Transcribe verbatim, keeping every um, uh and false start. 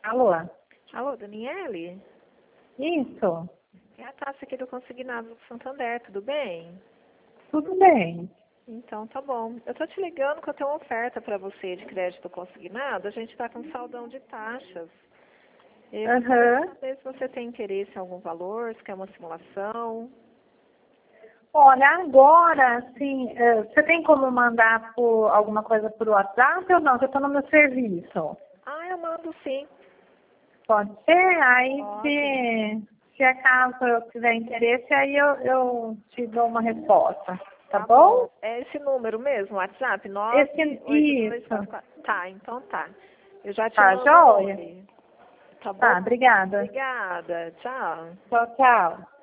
Alô? Alô, Daniele? Isso, É a Tássia aqui do Consignado do Santander, tudo bem? tudo bem. Então tá bom. Eu tô te ligando que eu tenho uma oferta para você de crédito consignado. A gente tá com saldão de taxas. Eu queria Aham. saber se você tem interesse em algum valor, se quer uma simulação. Olha, agora, assim, eh, você tem como mandar por alguma coisa por WhatsApp ou não? Que eu estou no meu serviço. Ah, eu mando sim. Pode ser? Aí, Pode. se, se acaso eu tiver interesse, aí eu, eu te dou uma resposta. Tá, Tá bom? bom. É esse número mesmo, WhatsApp? Esse, nove oito dois quatro isso. quatro. Tá, então tá. Eu já te Tá, mando um joia? oi. Tá bom? Tá, obrigada. Obrigada. Tchau. Tchau, tchau.